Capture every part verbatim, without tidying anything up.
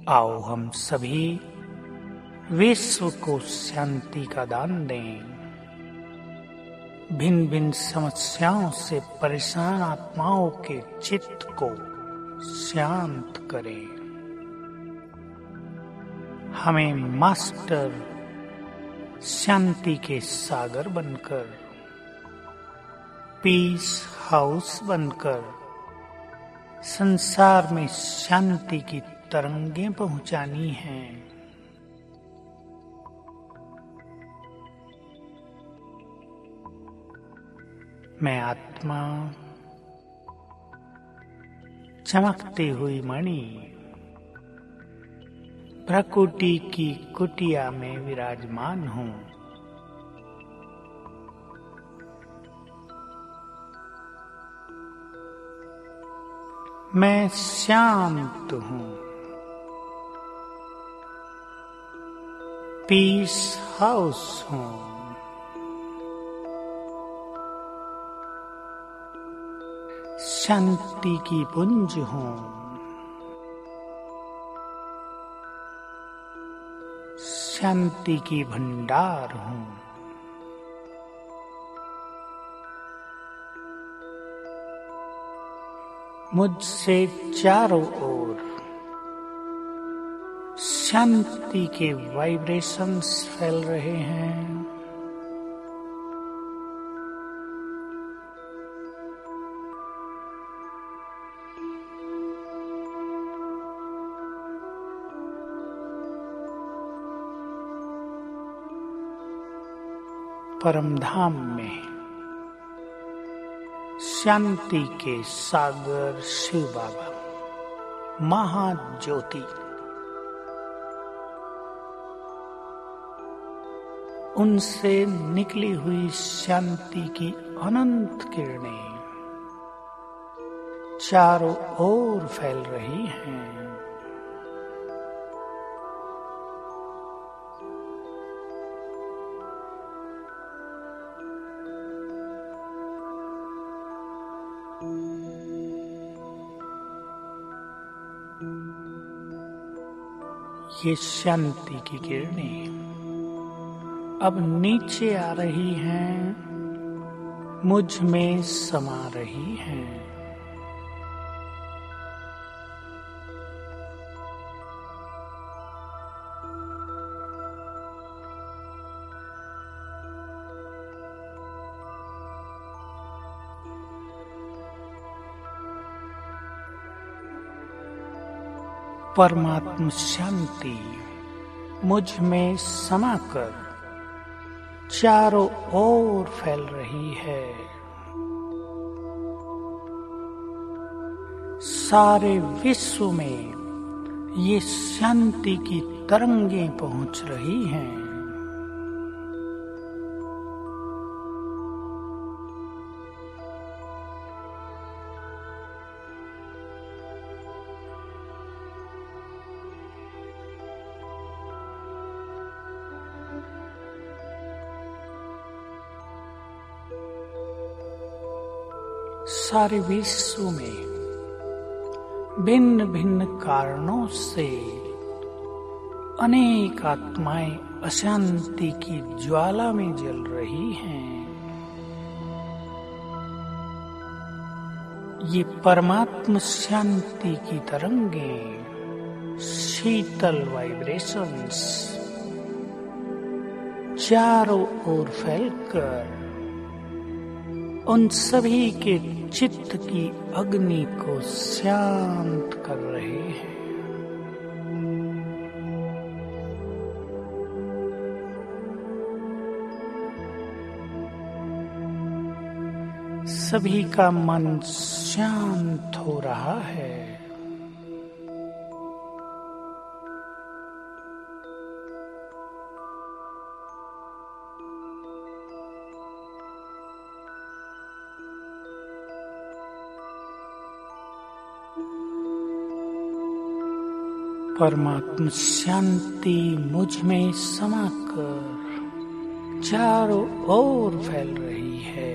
आओ हम सभी विश्व को शांति का दान दें। भिन्न भिन्न समस्याओं से परेशान आत्माओं के चित्त को शांत करें। हमें मास्टर शांति के सागर बनकर, पीस हाउस बनकर संसार में शांति की तरंगें पहुंचानी हैं। मैं आत्मा चमकती हुई मणि प्रकृति की कुटिया में विराजमान हूँ। मैं शांत हूँ। पीस हाउस हूँ। शांति की पुंज हूँ। शांति की भंडार हूँ। मुझसे चारों ओर शांति के वाइब्रेशंस फैल रहे हैं। परमधाम में शांति के सागर शिव बाबा महाज्योति उनसे निकली हुई शांति की अनंत किरणें चारों ओर फैल रही हैं। ये शांति की किरणें अब नीचे आ रही हैं, मुझ में समा रही हैं। परमात्म शांति मुझ में समाकर चारों ओर फैल रही है। सारे विश्व में ये शांति की तरंगें पहुंच रही हैं। सारे विश्व में भिन्न भिन्न कारणों से अनेक आत्माएं अशांति की ज्वाला में जल रही हैं। ये परमात्म शांति की तरंगें, शीतल वाइब्रेशंस चारों ओर फैलकर उन सभी के चित्त की अग्नि को शांत कर रहे हैं। सभी का मन शांत हो रहा है। परमात्म शांति मुझ में समाकर चारों ओर फैल रही है।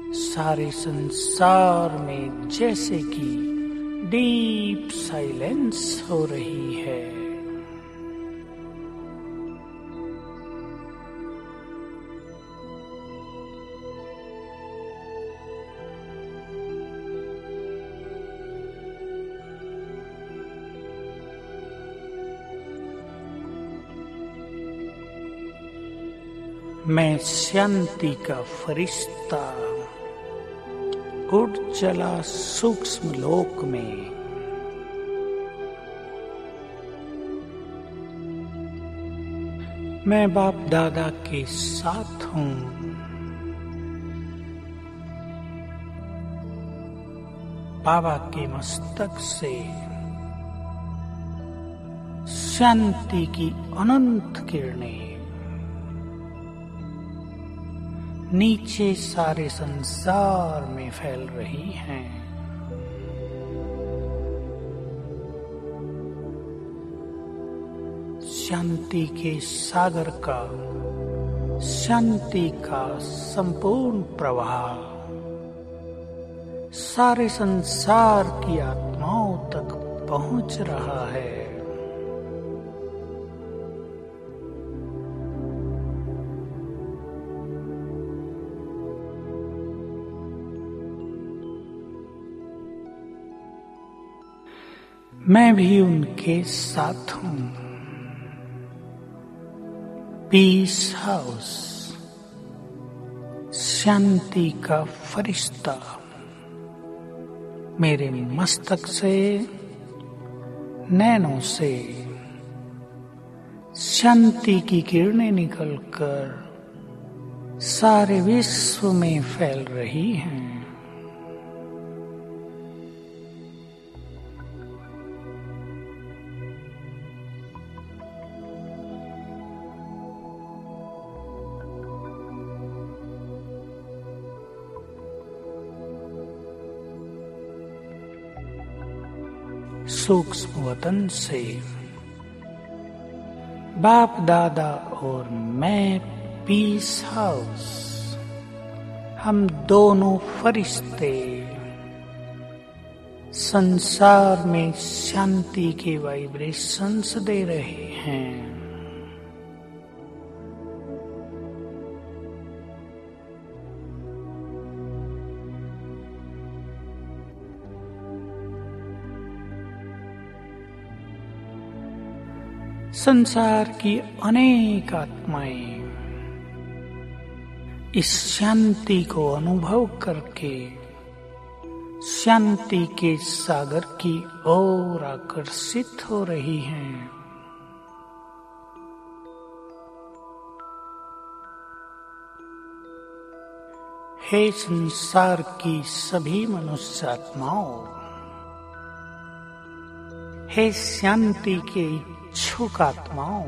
सारे संसार में जैसे कि डीप साइलेंस हो रही है। मैं शांति का फरिश्ता उड़ चला सूक्ष्म लोक में। मैं बाप दादा के साथ हूँ। बाबा के मस्तक से शांति की अनंत किरणें नीचे सारे संसार में फैल रही हैं। शांति के सागर का, शांति का संपूर्ण प्रवाह सारे संसार की आत्माओं तक पहुंच रहा है। मैं भी उनके साथ हूँ। पीस हाउस, शांति का फरिश्ता मेरे मस्तक से, नैनों से शांति की किरणें निकलकर सारे विश्व में फैल रही हैं। सूक्ष्म वतन से बाप दादा और मैं पीस हाउस, हम दोनों फरिश्ते संसार में शांति के वाइब्रेशंस दे रहे हैं। संसार की अनेक आत्माएं इस शांति को अनुभव करके शांति के सागर की ओर आकर्षित हो रही हैं। हे संसार की सभी मनुष्य आत्माओं, हे शांति के इच्छुक आत्माओं,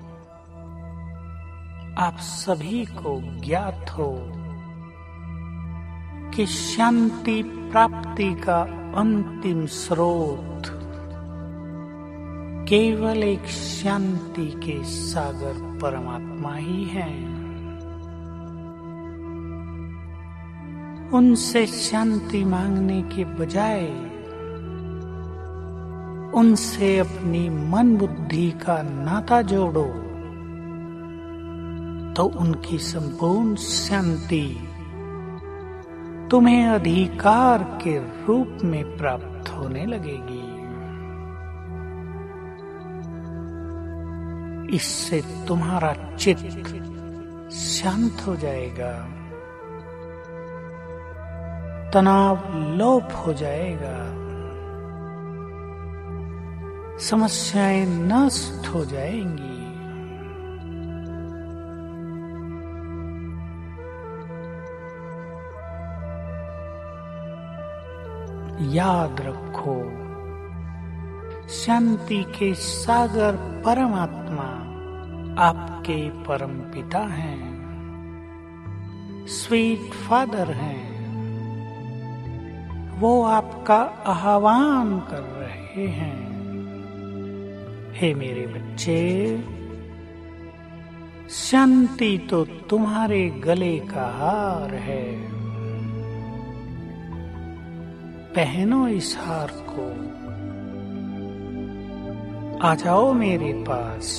आप सभी को ज्ञात हो कि शांति प्राप्ति का अंतिम स्रोत केवल एक शांति के सागर परमात्मा ही है। उनसे शांति मांगने के बजाय उनसे अपनी मन बुद्धि का नाता जोड़ो तो उनकी संपूर्ण शांति तुम्हें अधिकार के रूप में प्राप्त होने लगेगी। इससे तुम्हारा चित्त शांत हो जाएगा, तनाव लोप हो जाएगा, समस्याएं नष्ट हो जाएंगी। याद रखो, शांति के सागर परमात्मा आपके परम पिता हैं, स्वीट फादर हैं। वो आपका आह्वान कर रहे हैं। हे मेरे बच्चे, शांति तो तुम्हारे गले का हार है। पहनो इस हार को, आ जाओ मेरे पास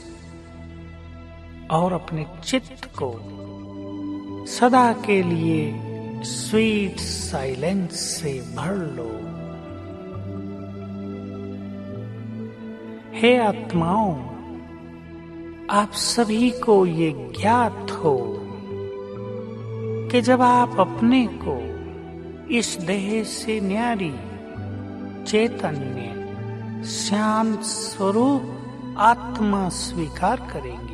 और अपने चित्त को सदा के लिए स्वीट साइलेंस से भर लो। हे आत्माओं, आप सभी को ये ज्ञात हो कि जब आप अपने को इस देह से न्यारी चैतन्य शांत स्वरूप आत्मा स्वीकार करेंगे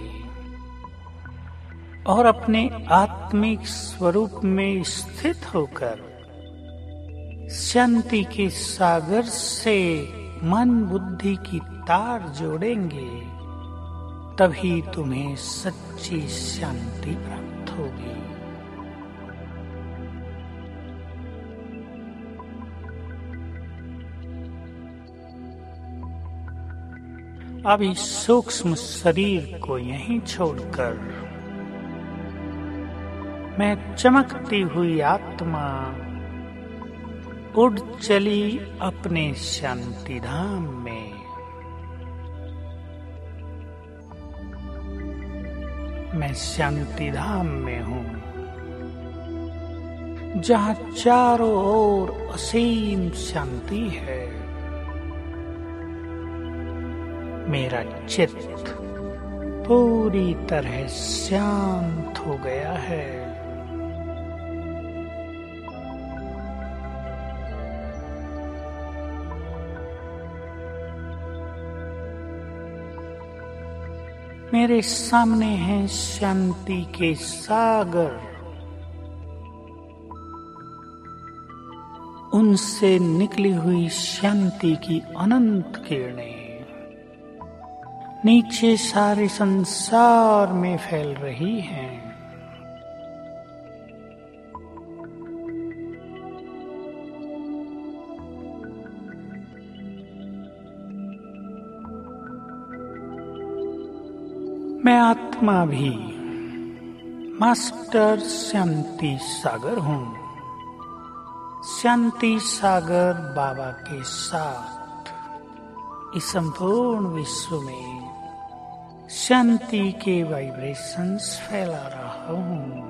और अपने आत्मिक स्वरूप में स्थित होकर शांति के सागर से मन बुद्धि की तार जोड़ेंगे, तभी तुम्हें सच्ची शांति प्राप्त होगी। अब इस सूक्ष्म शरीर को यहीं छोड़कर मैं चमकती हुई आत्मा उड़ चली अपने शांति धाम में। मैं शांति धाम में हूँ, जहाँ चारों ओर असीम शांति है। मेरा चित्त पूरी तरह शांत हो गया है। मेरे सामने है शांति के सागर, उनसे निकली हुई शांति की अनंत किरणें नीचे सारे संसार में फैल रही हैं। मैं आत्मा भी मास्टर शांति सागर हूँ। शांति सागर बाबा के साथ इस संपूर्ण विश्व में शांति के वाइब्रेशंस फैला रहा हूँ।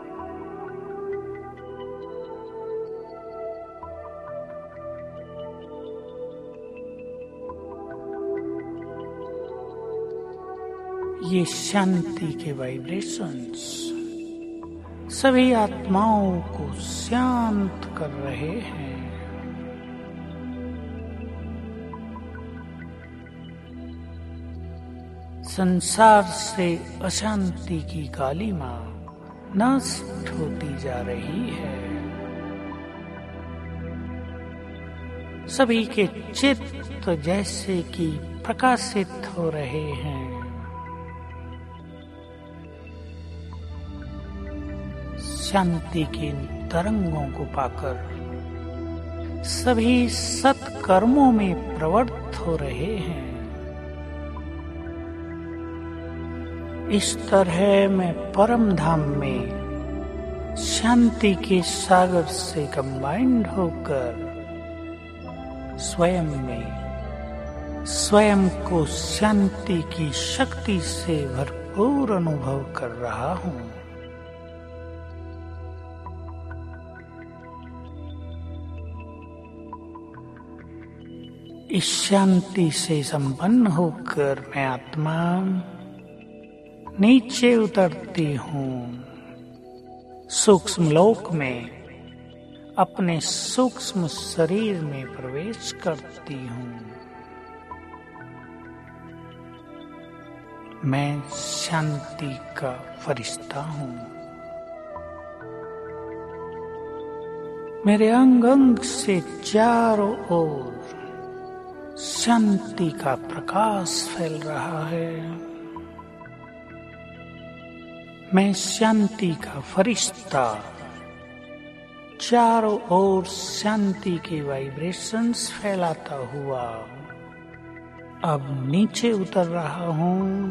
ये शांति के वाइब्रेशंस सभी आत्माओं को शांत कर रहे हैं। संसार से अशांति की कालिमा नष्ट होती जा रही है। सभी के चित्त जैसे कि प्रकाशित हो रहे हैं। शांति के तरंगों को पाकर सभी सत्कर्मों में प्रवृत्त हो रहे हैं। इस तरह मैं परम धाम में शांति के सागर से कंबाइंड होकर स्वयं में स्वयं को शांति की शक्ति से भरपूर अनुभव कर रहा हूँ। इस शांति से संपन्न होकर मैं आत्मा नीचे उतरती हूँ, सूक्ष्म लोक में अपने सूक्ष्म शरीर में प्रवेश करती हूँ। मैं शांति का फरिश्ता हूँ। मेरे अंग अंग से चारों ओर शांति का प्रकाश फैल रहा है। मैं शांति का फरिश्ता चारों ओर शांति के वाइब्रेशंस फैलाता हुआ अब नीचे उतर रहा हूँ।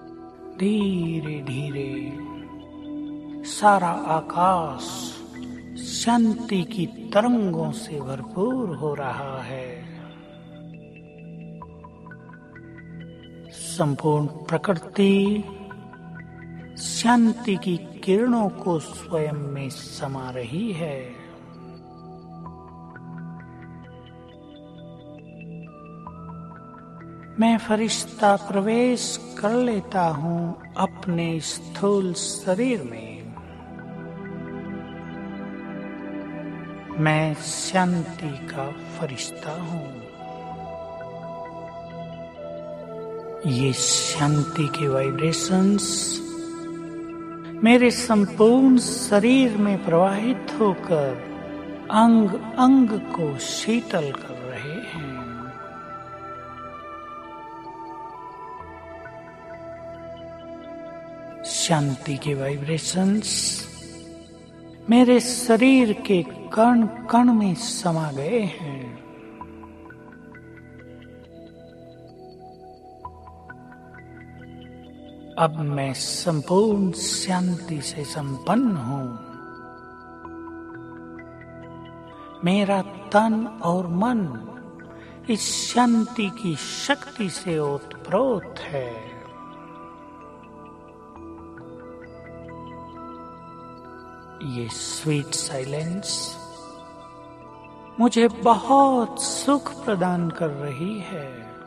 धीरे धीरे सारा आकाश शांति की तरंगों से भरपूर हो रहा है। संपूर्ण प्रकृति शांति की किरणों को स्वयं में समा रही है। मैं फरिश्ता प्रवेश कर लेता हूँ अपने स्थूल शरीर में। मैं शांति का फरिश्ता हूँ। ये शांति के वाइब्रेशंस मेरे संपूर्ण शरीर में प्रवाहित होकर अंग अंग को शीतल कर रहे हैं। शांति के वाइब्रेशंस मेरे शरीर के कण कण में समा गए हैं। अब मैं संपूर्ण शांति से संपन्न हूँ। मेरा तन और मन इस शांति की शक्ति से ओतप्रोत है। ये स्वीट साइलेंस मुझे बहुत सुख प्रदान कर रही है।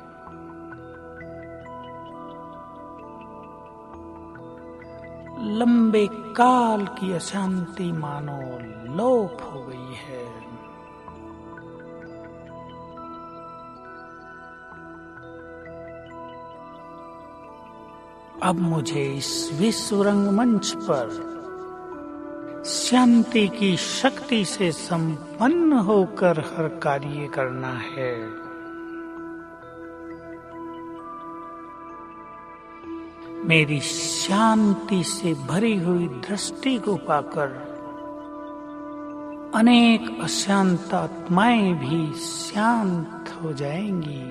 लंबे काल की अशांति मानो लोप हो गई है। अब मुझे इस विश्व रंगमंच पर शांति की शक्ति से संपन्न होकर हर कार्य करना है। मेरी शांति से भरी हुई दृष्टि को पाकर अनेक अशांत आत्माएं भी शांत हो जाएंगी।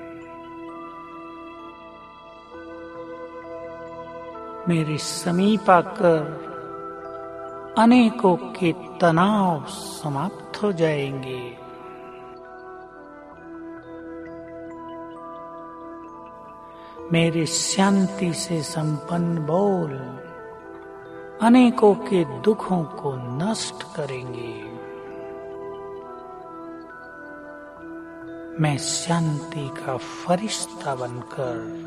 मेरे समीप आकर अनेकों के तनाव समाप्त हो जाएंगे। मेरे शांति से संपन्न बोल अनेकों के दुखों को नष्ट करेंगे। मैं शांति का फरिश्ता बनकर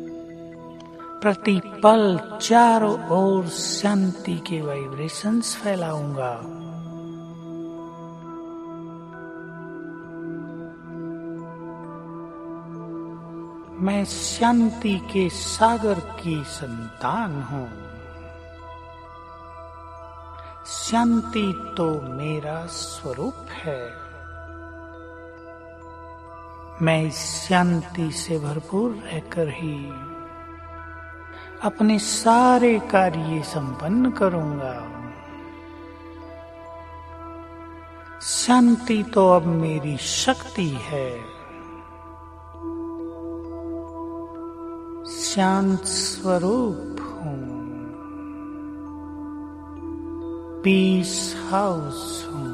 प्रतिपल चारों ओर शांति के वाइब्रेशंस फैलाऊंगा। मैं शांति के सागर की संतान हूँ। शांति तो मेरा स्वरूप है। मैं इस शांति से भरपूर रहकर ही अपने सारे कार्य संपन्न करूंगा। शांति तो अब मेरी शक्ति है। शांत स्वरूप हूँ। पीस हाउस हूँ।